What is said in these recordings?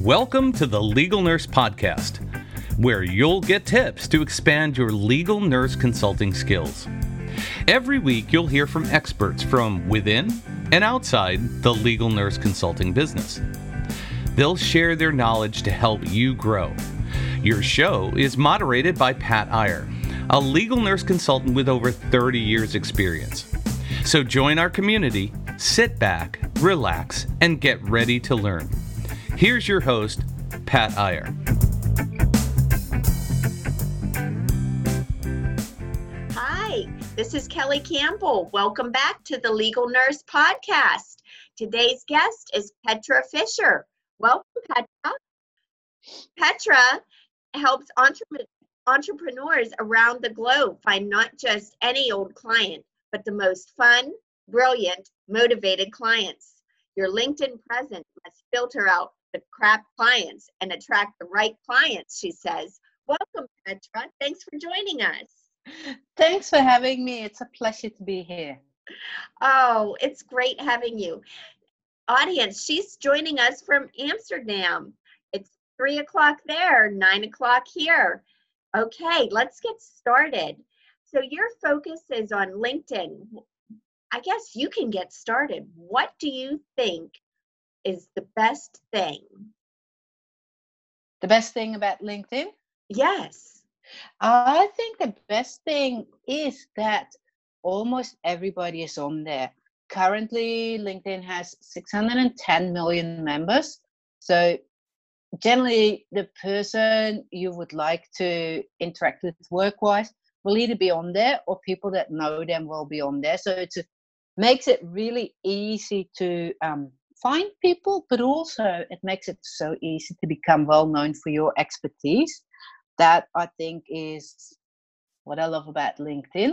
Welcome to the Legal Nurse Podcast, where you'll get tips to expand your legal nurse consulting skills. Every week, you'll hear from experts from within and outside the legal nurse consulting business. They'll share their knowledge to help you grow. Your show is moderated by Pat Iyer, a legal nurse consultant with over 30 years experience. So join our community, sit back, relax, and get ready to learn. Here's your host, Pat Iyer. Hi, this is Kelly Campbell. Welcome back to the Legal Nurse Podcast. Today's guest is Petra Fisher. Welcome, Petra. Petra helps entrepreneurs around the globe find not just any old client, but the most fun, brilliant, motivated clients. Your LinkedIn presence must filter out the crap clients and attract the right clients, she says. Welcome, Petra. Thanks for joining us. Thanks for having me. It's a pleasure to be here. Oh, it's great having you. Audience, she's joining us from Amsterdam. It's 3 o'clock there, 9 o'clock here. Okay, let's get started. So your focus is on LinkedIn. I guess you can get started. What do you think is the best thing? The best thing about LinkedIn? Yes. I think the best thing is that almost everybody is on there. Currently, LinkedIn has 610 million members. So generally, the person you would like to interact with work-wise will either be on there or people that know them will be on there. So it makes it really easy to find people, but also it makes it so easy to become well known for your expertise. That I think is what I love about LinkedIn.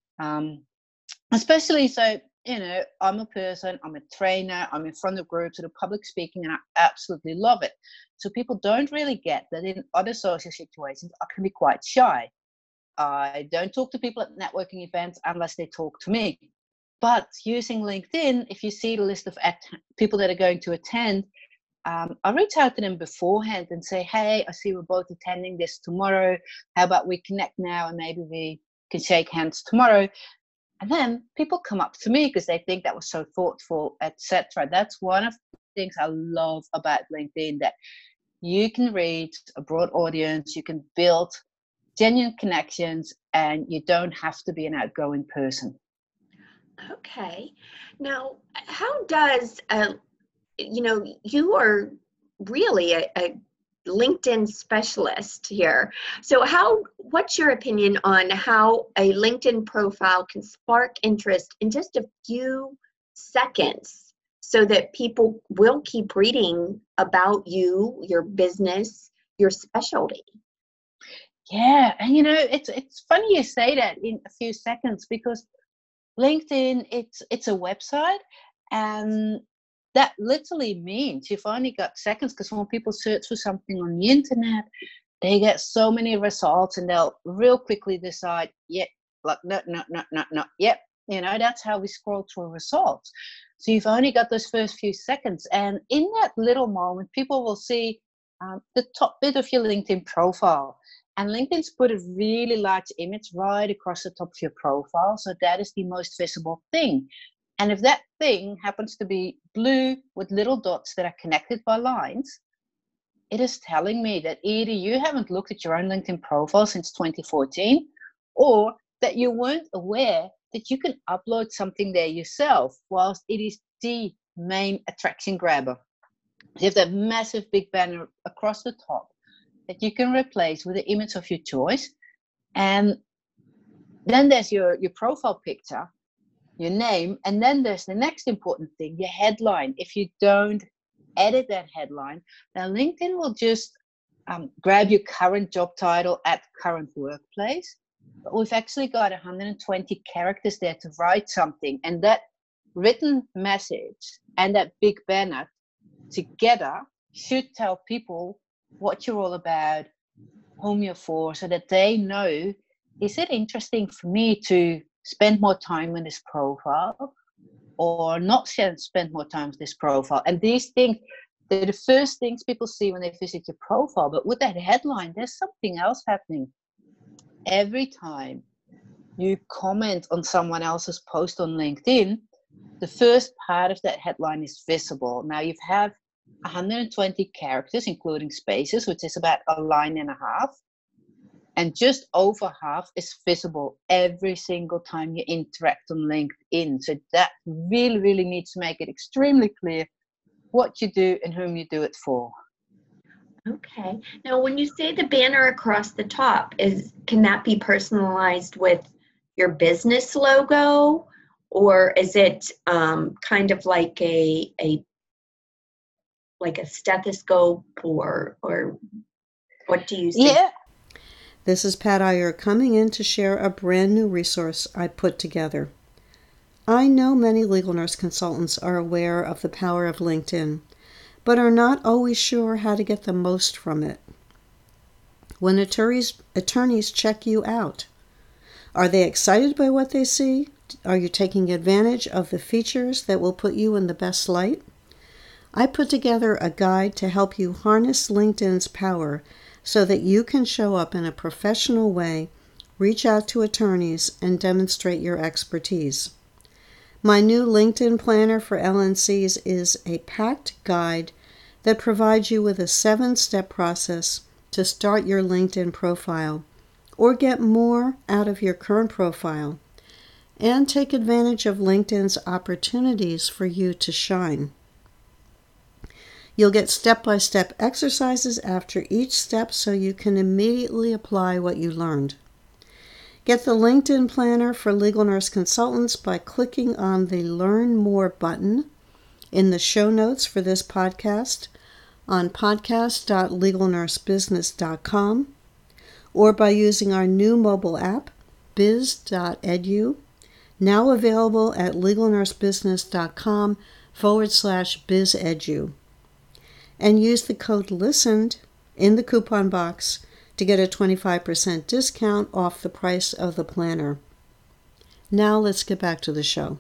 Especially so, I'm a person, I'm a trainer, I'm in front of groups, and public speaking, and I absolutely love it. So people don't really get that in other social situations, I can be quite shy. I don't talk to people at networking events unless they talk to me. But using LinkedIn, if you see the list of people that are going to attend, I reach out to them beforehand and say, hey, I see we're both attending this tomorrow. How about we connect now and maybe we can shake hands tomorrow? And then people come up to me because they think that was so thoughtful, etc. That's one of the things I love about LinkedIn, that you can reach a broad audience, you can build genuine connections, and you don't have to be an outgoing person. Okay. Now, how does, you are really a LinkedIn specialist here. So what's your opinion on how a LinkedIn profile can spark interest in just a few seconds so that people will keep reading about you, your business, your specialty? Yeah, and it's funny you say that in a few seconds, because LinkedIn, it's a website, and that literally means you've only got seconds, because when people search for something on the internet, they get so many results and they'll real quickly decide, yep, no, yep. That's how we scroll through results. So you've only got those first few seconds. And in that little moment, people will see the top bit of your LinkedIn profile. And LinkedIn's put a really large image right across the top of your profile. So that is the most visible thing. And if that thing happens to be blue with little dots that are connected by lines, it is telling me that either you haven't looked at your own LinkedIn profile since 2014, or that you weren't aware that you can upload something there yourself, whilst it is the main attraction grabber. You have that massive big banner across the top that you can replace with the image of your choice. And then there's your profile picture, your name, and then there's the next important thing, your headline. If you don't edit that headline, then LinkedIn will just grab your current job title at current workplace. But we've actually got 120 characters there to write something, and that written message and that big banner together should tell people what you're all about, whom you're for, so that they know, is it interesting for me to spend more time on this profile or not spend more time on this profile? And these things they're the first things people see when they visit your profile. But with that headline, there's something else happening. Every time you comment on someone else's post on LinkedIn, the first part of that headline is visible. Now you have 120 characters, including spaces, which is about a line and a half. And just over half is visible every single time you interact on LinkedIn. So that really, really needs to make it extremely clear what you do and whom you do it for. Okay. Now, when you say the banner across the top, can that be personalized with your business logo, or is it kind of like a stethoscope, or what do you see? Yeah. This is Pat Iyer coming in to share a brand new resource I put together. I know many legal nurse consultants are aware of the power of LinkedIn, but are not always sure how to get the most from it. When attorneys check you out, are they excited by what they see? Are you taking advantage of the features that will put you in the best light? I put together a guide to help you harness LinkedIn's power so that you can show up in a professional way, reach out to attorneys, and demonstrate your expertise. My new LinkedIn Planner for LNCs is a packed guide that provides you with a 7-step process to start your LinkedIn profile or get more out of your current profile and take advantage of LinkedIn's opportunities for you to shine. You'll get step-by-step exercises after each step so you can immediately apply what you learned. Get the LinkedIn Planner for Legal Nurse Consultants by clicking on the Learn More button in the show notes for this podcast on podcast.legalnursebusiness.com or by using our new mobile app, biz.edu, now available at legalnursebusiness.com/bizedu. And use the code LISTENED in the coupon box to get a 25% discount off the price of the planner. Now let's get back to the show.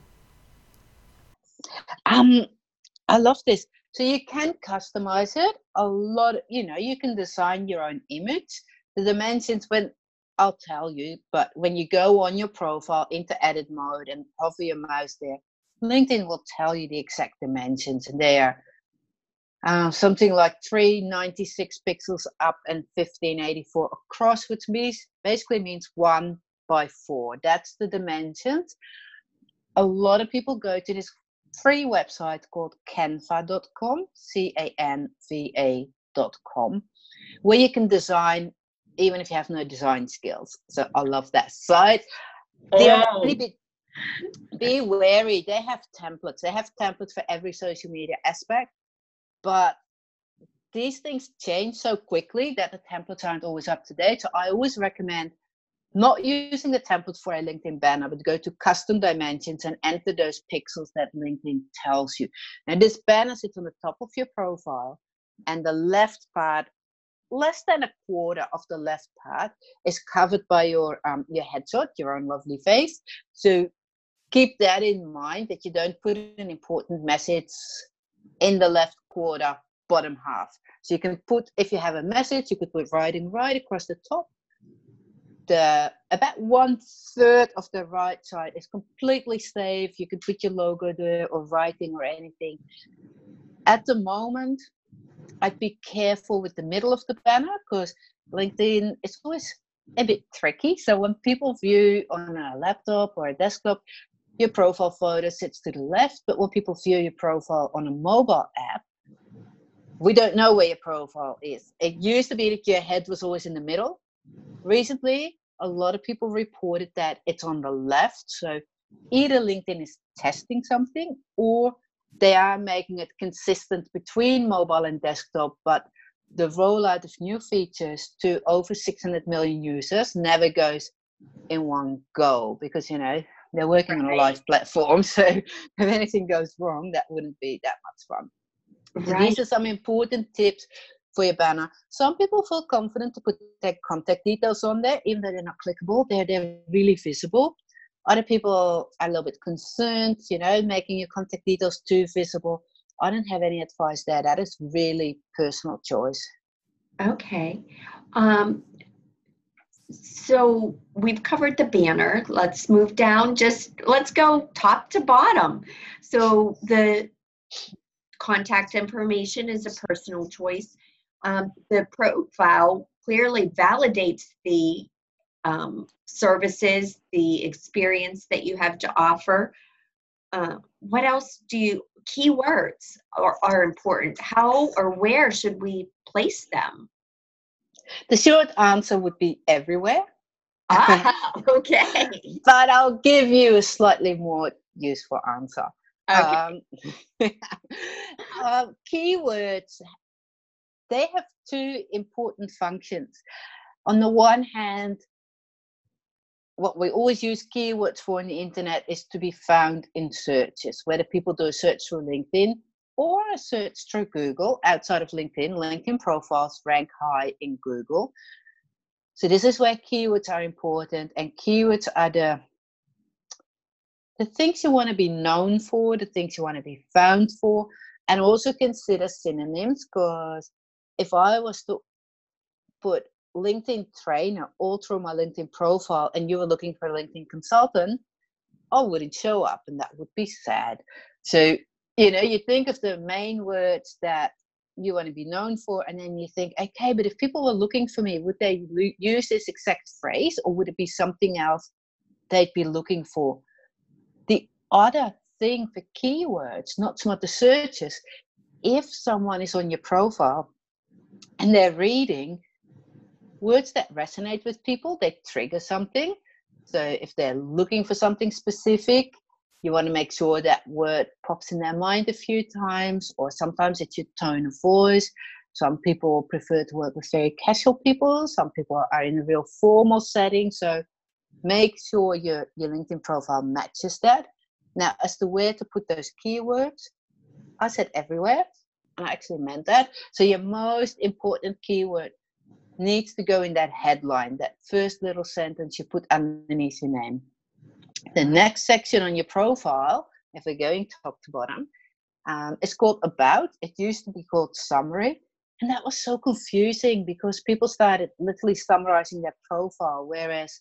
I love this. So you can customize it a lot. You can design your own image. The dimensions, I'll tell you, but when you go on your profile into edit mode and hover your mouse there, LinkedIn will tell you the exact dimensions, and they are something like 396 pixels up and 1584 across, which basically means 1:4. That's the dimensions. A lot of people go to this free website called canva.com, canva.com, where you can design even if you have no design skills. So I love that site. Be wary. They have templates. They have templates for every social media aspect. But these things change so quickly that the templates aren't always up to date. So I always recommend not using the template for a LinkedIn banner, but go to custom dimensions and enter those pixels that LinkedIn tells you. And this banner sits on the top of your profile, and the left part, less than a quarter of the left part, is covered by your headshot, your own lovely face. So keep that in mind, that you don't put an important message in the left quarter bottom half. So you can put, if you have a message, you could put writing right across the top. About 1/3 of the right side is completely safe. You can put your logo there or writing or anything. At the moment, I'd be careful with the middle of the banner, because LinkedIn is always a bit tricky. So when people view on a laptop or a desktop, your profile photo sits to the left, but when people view your profile on a mobile app, we don't know where your profile is. It used to be that your head was always in the middle. Recently, a lot of people reported that it's on the left. So either LinkedIn is testing something, or they are making it consistent between mobile and desktop, but the rollout of new features to over 600 million users never goes in one go, because, they're working on a live platform. So if anything goes wrong, that wouldn't be that much fun. So these are some important tips for your banner. Some people feel confident to put their contact details on there, even though they're not clickable. They're really visible. Other people are a little bit concerned, making your contact details too visible. I don't have any advice there. That is really personal choice. Okay. So we've covered the banner. Let's move down. Let's go top to bottom. So the contact information is a personal choice. The profile clearly validates the services, the experience that you have to offer. What else keywords are important? How or where should we place them? The short answer would be everywhere. Okay. But I'll give you a slightly more useful answer. Okay. Keywords, they have two important functions. On the one hand, what we always use keywords for on the internet is to be found in searches, whether people do a search through LinkedIn or a search through Google. Outside of LinkedIn, LinkedIn profiles rank high in Google. So this is where keywords are important, and keywords are the things you want to be known for, the things you want to be found for, and also consider synonyms, because if I was to put LinkedIn trainer all through my LinkedIn profile and you were looking for a LinkedIn consultant, I wouldn't show up, and that would be sad. So, you think of the main words that you want to be known for, and then you think, okay, but if people were looking for me, would they use this exact phrase, or would it be something else they'd be looking for? The other thing for keywords, not so much the searches, if someone is on your profile and they're reading words that resonate with people, they trigger something. So if they're looking for something specific, you want to make sure that word pops in their mind a few times, or sometimes it's your tone of voice. Some people prefer to work with very casual people. Some people are in a real formal setting. So make sure your LinkedIn profile matches that. Now, as to where to put those keywords, I said everywhere, and I actually meant that. So your most important keyword needs to go in that headline, that first little sentence you put underneath your name. The next section on your profile, if we're going top to bottom, is called About. It used to be called Summary. And that was so confusing because people started literally summarizing their profile. Whereas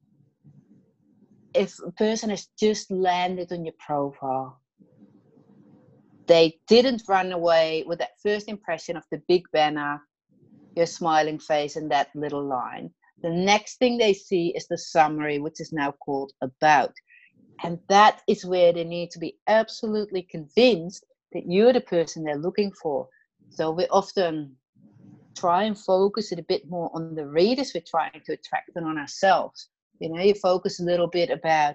if a person has just landed on your profile, they didn't run away with that first impression of the big banner, your smiling face, and that little line. The next thing they see is the summary, which is now called About. And that is where they need to be absolutely convinced that you're the person they're looking for. So we often try and focus it a bit more on the readers we're trying to attract than on ourselves. You focus a little bit about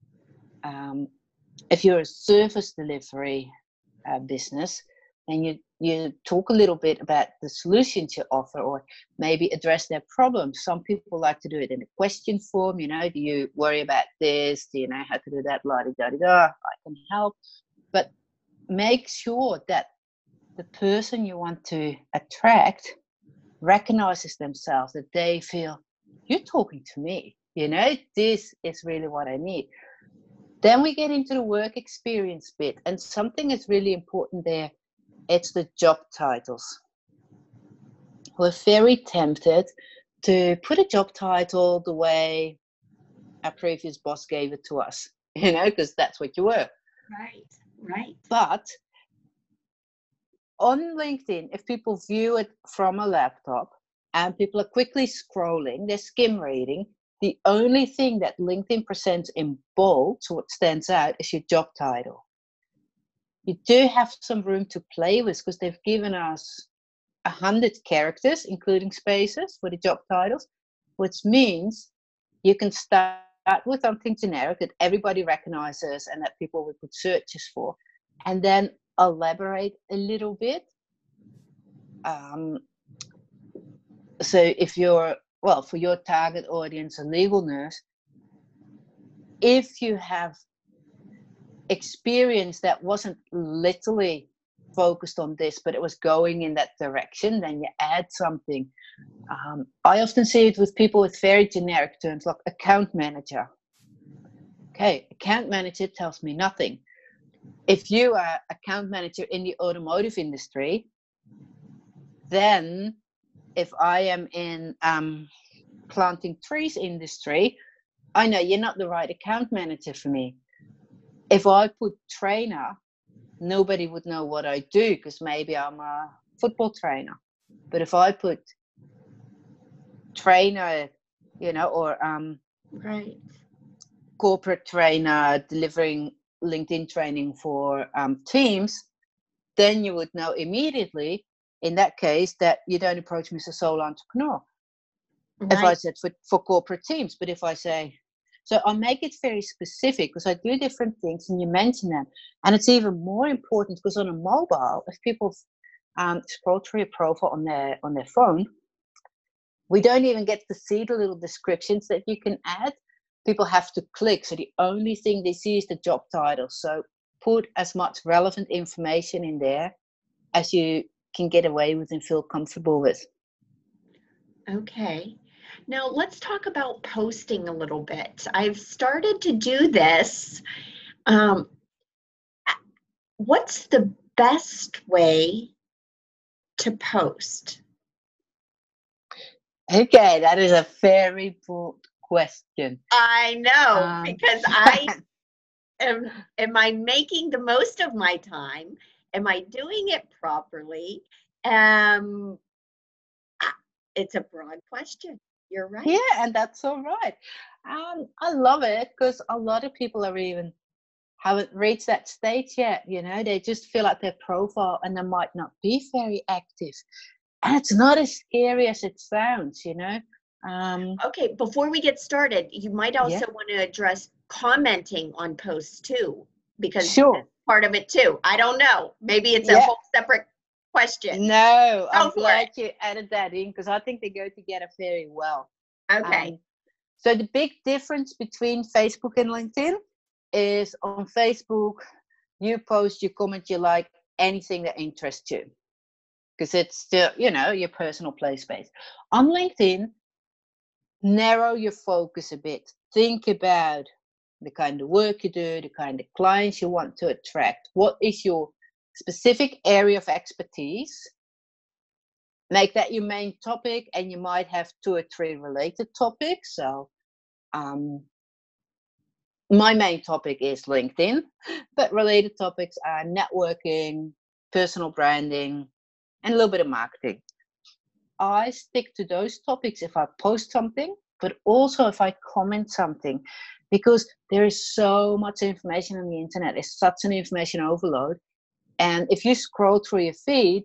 if you're a service delivery business, and you talk a little bit about the solutions you offer, or maybe address their problems. Some people like to do it in a question form. Do you worry about this? Do you know how to do that? La-di-da-di-da, I can help. But make sure that the person you want to attract recognizes themselves, that they feel, you're talking to me. This is really what I need. Then we get into the work experience bit, and something is really important there. It's the job titles. We're very tempted to put a job title the way our previous boss gave it to us, because that's what you were. Right. But on LinkedIn, if people view it from a laptop and people are quickly scrolling, they're skim reading, the only thing that LinkedIn presents in bold, so what stands out, is your job title. You do have some room to play with because they've given us 100 characters, including spaces, for the job titles, which means you can start with something generic that everybody recognizes and that people would put searches for, and then elaborate a little bit. So if you're, for your target audience, a legal nurse, if you have experience that wasn't literally focused on this, but it was going in that direction, then you add something. I often see it with people with very generic terms like account manager. Okay, account manager tells me nothing. if you are account manager in the automotive industry, then if I am in planting trees industry, I know you're not the right account manager for me. If I put trainer, nobody would know what I do because maybe I'm a football trainer. But if I put trainer, or Right. corporate trainer delivering LinkedIn training for teams, then you would know immediately in that case that you don't approach me as a sole entrepreneur. Right. If I said for corporate teams, but if I say, so I make it very specific because I do different things and you mention them. And it's even more important because on a mobile, if people scroll through your profile on their phone, we don't even get to see the little descriptions that you can add. People have to click. So the only thing they see is the job title. So put as much relevant information in there as you can get away with and feel comfortable with. Okay. Now let's talk about posting a little bit. I've started to do this. What's the best way to post? Okay, that is a very broad question. I know, because I am I making the most of my time? Am I doing it properly? It's a broad question. You're right. Yeah, and that's all right. I love it because a lot of people haven't reached that stage yet. They just fill out their profile and they might not be very active. And it's not as scary as it sounds, Okay, before we get started, you might also want to address commenting on posts too, because that's part of it too. I don't know. Maybe it's a whole separate question. No, I'm glad you added that in because I think they go together very well. Okay. So the big difference between Facebook and LinkedIn is on Facebook, you post, you comment, you like anything that interests you because it's still, your personal play space. On LinkedIn, narrow your focus a bit. Think about the kind of work you do, the kind of clients you want to attract. What is your specific area of expertise? Make that your main topic, and you might have 2 or 3 related topics. So my main topic is LinkedIn, but related topics are networking, personal branding, and a little bit of marketing. I stick to those topics if I post something, but also if I comment something, because there is so much information on the internet. It's such an information overload. And if you scroll through your feed,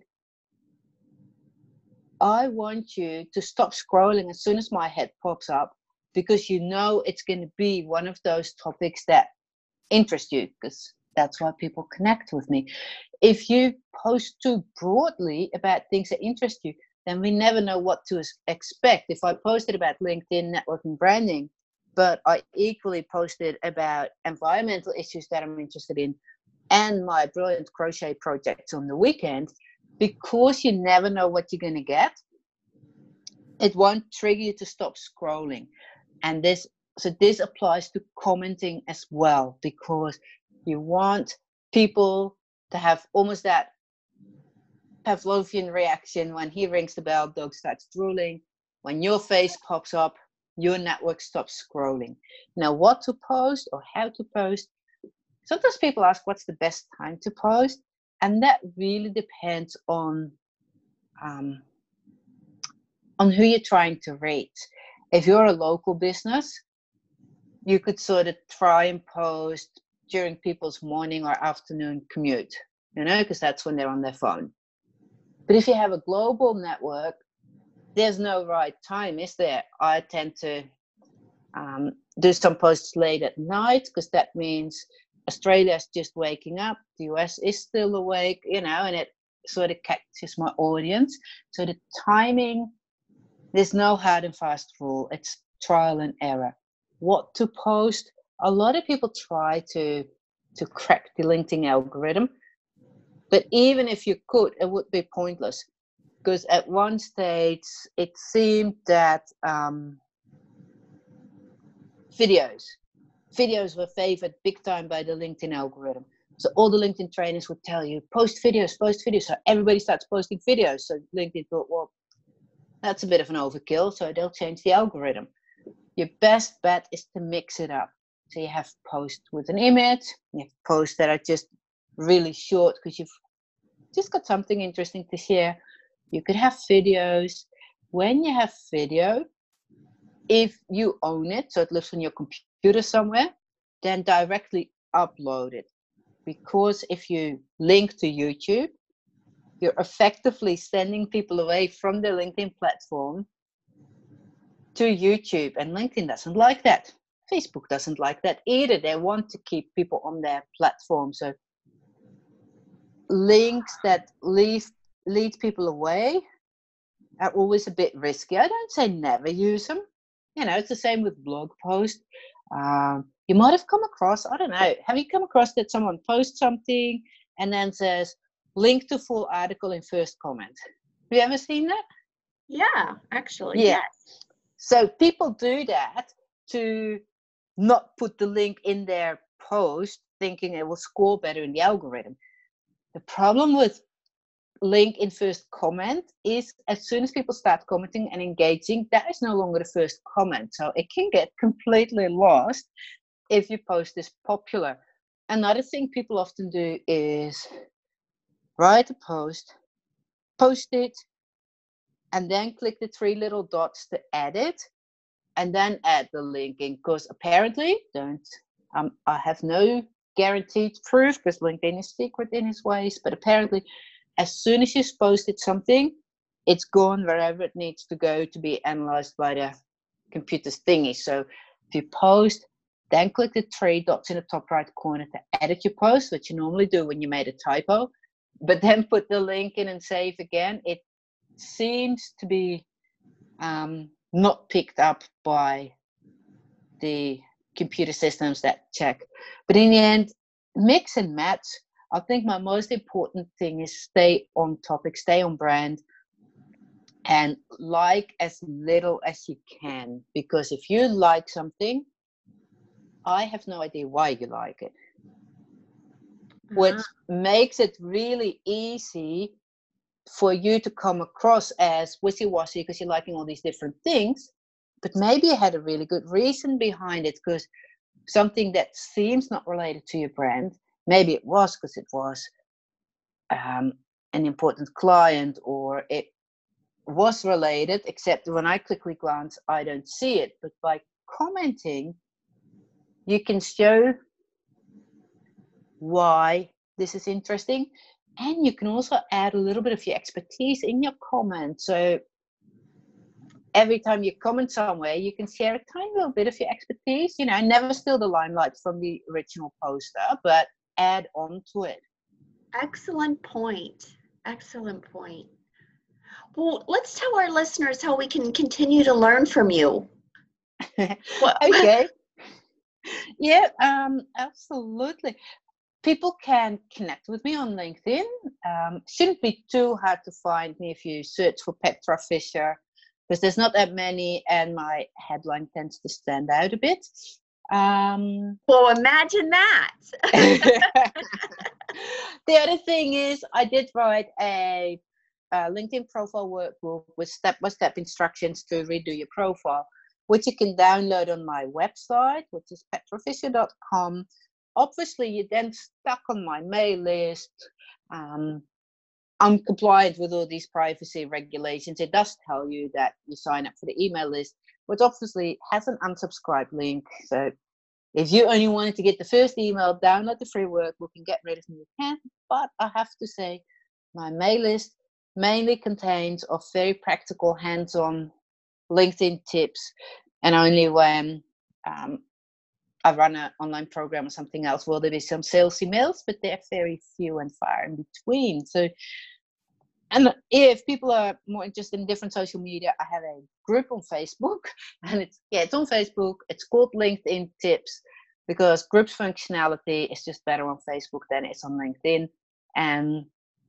I want you to stop scrolling as soon as my head pops up, because it's going to be one of those topics that interest you, because that's why people connect with me. If you post too broadly about things that interest you, then we never know what to expect. If I posted about LinkedIn networking branding, but I equally posted about environmental issues that I'm interested in and my brilliant crochet projects on the weekend, because you never know what you're going to get, it won't trigger you to stop scrolling. And this applies to commenting as well, because you want people to have almost that Pavlovian reaction. When he rings the bell, dog starts drooling. When your face pops up, your network stops scrolling. Now, what to post or how to post? Sometimes people ask what's the best time to post, and that really depends on who you're trying to reach. If you're a local business, you could sort of try and post during people's morning or afternoon commute, because that's when they're on their phone. But if you have a global network, there's no right time, is there? I tend to do some posts late at night, because that means Australia's just waking up, the US is still awake, and it sort of catches my audience. So the timing, there's no hard and fast rule. It's trial and error. What to post? A lot of people try to crack the LinkedIn algorithm, but even if you could, it would be pointless, because at one stage it seemed that videos were favored big time by the LinkedIn algorithm. So all the LinkedIn trainers would tell you, post videos. So everybody starts posting videos. So LinkedIn thought, well, that's a bit of an overkill. So they'll change the algorithm. Your best bet is to mix it up. So you have posts with an image, you have posts that are just really short because you've just got something interesting to share. You could have videos. When you have video, if you own it, so it lives on your computer somewhere, then directly upload it. Because if you link to YouTube, you're effectively sending people away from the LinkedIn platform to YouTube, and LinkedIn doesn't like that. Facebook doesn't like that either. They want to keep people on their platform. So links that lead people away are always a bit risky. I don't say never use them. You know, it's the same with blog posts. You might have come across, I don't know, have you come across that someone posts something and then says, link to full article in first comment? Have you ever seen that? Yeah, actually, Yeah. yes. So people do that to not put the link in their post, thinking it will score better in the algorithm. The problem with link in first comment is as soon as people start commenting and engaging, that is no longer the first comment. So it can get completely lost if your post is popular. Another thing people often do is write a post, post it, and then click the 3 little dots to edit, and then add the link in. Because apparently, I have no guaranteed proof because LinkedIn is secret in its ways, but apparently as soon as you've posted something, it's gone wherever it needs to go to be analyzed by the computer's thingy. So if you post, then click the 3 dots in the top right corner to edit your post, which you normally do when you made a typo, but then put the link in and save again. It seems to be not picked up by the computer systems that check. But in the end, mix and match. I think my most important thing is stay on topic, stay on brand, and like as little as you can. Because if you like something, I have no idea why you like it. Which makes it really easy for you to come across as wishy-washy because you're liking all these different things. But maybe you had a really good reason behind it, because something that seems not related to your brand, maybe it was because it was an important client, or it was related, except when I quickly glance, I don't see it. But by commenting, you can show why this is interesting, and you can also add a little bit of your expertise in your comment. So every time you comment somewhere, you can share a tiny little bit of your expertise, you know, never steal the limelight from the original poster, but add on to it. Excellent point. Excellent point. Well, let's tell our listeners how we can continue to learn from you. Okay. Yeah, absolutely. People can connect with me on LinkedIn. Shouldn't be too hard to find me if you search for Petra Fischer, because there's not that many, and my headline tends to stand out a bit. Well, imagine that. The other thing is, I did write a LinkedIn profile workbook with step-by-step instructions to redo your profile, which you can download on my website, which is petrafischer.com. Obviously, you're then stuck on my mail list. I'm compliant with all these privacy regulations. It does tell you that you sign up for the email list, which obviously has an unsubscribe link. So if you only wanted to get the first email, download the free workbook and get rid of me, you can. But I have to say, my mail list mainly contains of very practical, hands-on LinkedIn tips, and only when I run an online program or something else will there be some sales emails, but they're very few and far in between. So, and if people are more interested in different social media, I have a group on Facebook, and it's on Facebook. It's called LinkedIn Tips, because groups functionality is just better on Facebook than it's on LinkedIn. And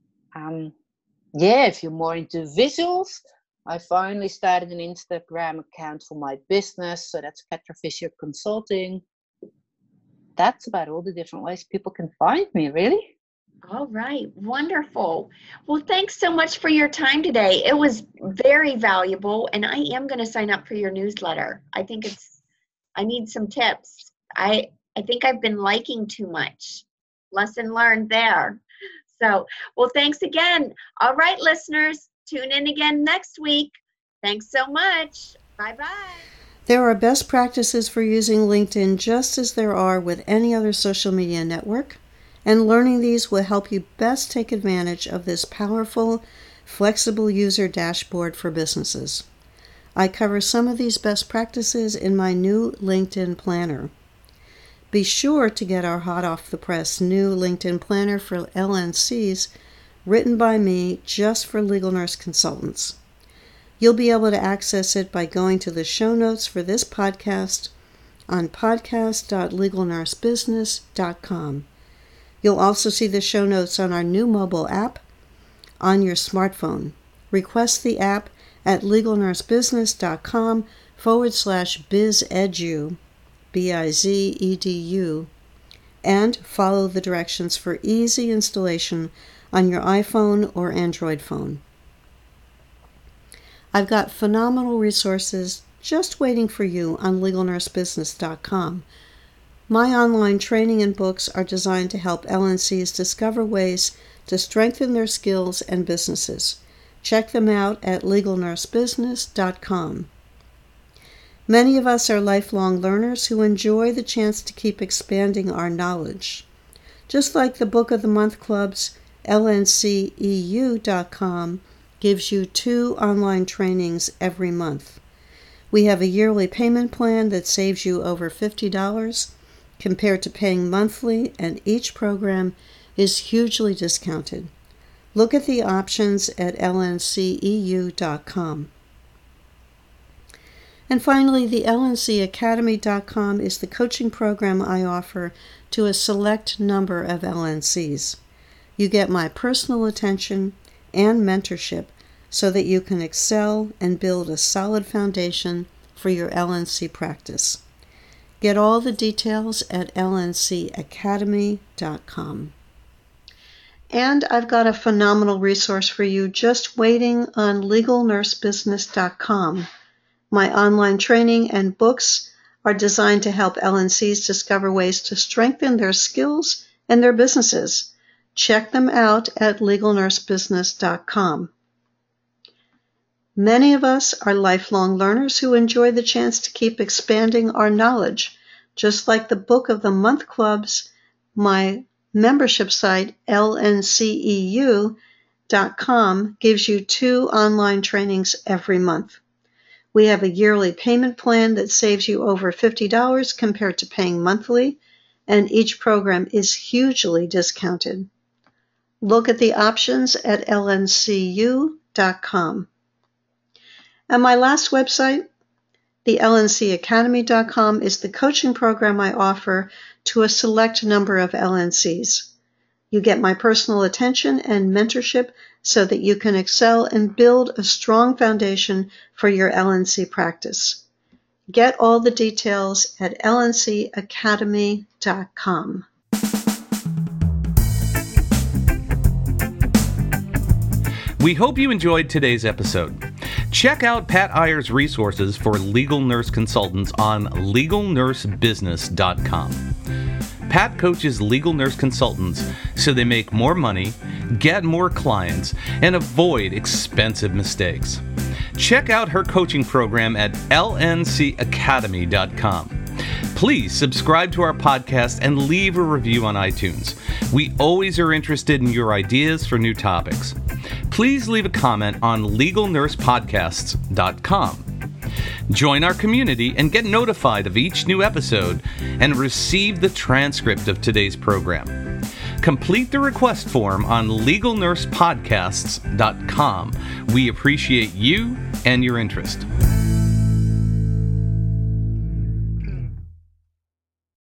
if you're more into visuals, I finally started an Instagram account for my business. So that's Petra Fischer Consulting. that's about all the different ways people can find me, really. All right, wonderful. Well, thanks so much for your time today. It was very valuable, and I am going to sign up for your newsletter. I need some tips. I think I've been liking too much. Lesson learned there. So, well, thanks again. All right, listeners, tune in again next week. Thanks so much. Bye-bye. There are best practices for using LinkedIn just as there are with any other social media network, and learning these will help you best take advantage of this powerful, flexible user dashboard for businesses. I cover some of these best practices in my new LinkedIn Planner. Be sure to get our hot-off-the-press new LinkedIn Planner for LNCs written by me just for legal nurse consultants. You'll be able to access it by going to the show notes for this podcast on podcast.legalnursebusiness.com. You'll also see the show notes on our new mobile app on your smartphone. Request the app at legalnursebusiness.com/bizedu, BIZEDU, and follow the directions for easy installation on your iPhone or Android phone. I've got phenomenal resources just waiting for you on legalnursebusiness.com. My online training and books are designed to help LNCs discover ways to strengthen their skills and businesses. Check them out at legalnursebusiness.com. Many of us are lifelong learners who enjoy the chance to keep expanding our knowledge. Just like the Book of the Month Club's LNCEU.com gives you 2 online trainings every month. We have a yearly payment plan that saves you over $50 compared to paying monthly, and each program is hugely discounted. Look at the options at lnceu.com. And finally, the lncacademy.com is the coaching program I offer to a select number of LNCs. You get my personal attention and mentorship so that you can excel and build a solid foundation for your LNC practice. Get all the details at lncacademy.com. And I've got a phenomenal resource for you just waiting on legalnursebusiness.com. My online training and books are designed to help LNCs discover ways to strengthen their skills and their businesses. Check them out at legalnursebusiness.com. Many of us are lifelong learners who enjoy the chance to keep expanding our knowledge. Just like the Book of the Month Clubs, my membership site, lnceu.com, gives you 2 online trainings every month. We have a yearly payment plan that saves you over $50 compared to paying monthly, and each program is hugely discounted. Look at the options at lncu.com. And my last website, the lncacademy.com, is the coaching program I offer to a select number of LNCs. You get my personal attention and mentorship so that you can excel and build a strong foundation for your LNC practice. Get all the details at lncacademy.com. We hope you enjoyed today's episode. Check out Pat Iyer's resources for legal nurse consultants on legalnursebusiness.com. Pat coaches legal nurse consultants so they make more money, get more clients, and avoid expensive mistakes. Check out her coaching program at lncacademy.com. Please subscribe to our podcast and leave a review on iTunes. We always are interested in your ideas for new topics. Please leave a comment on legalnursepodcasts.com. Join our community and get notified of each new episode and receive the transcript of today's program. Complete the request form on legalnursepodcasts.com. We appreciate you and your interest.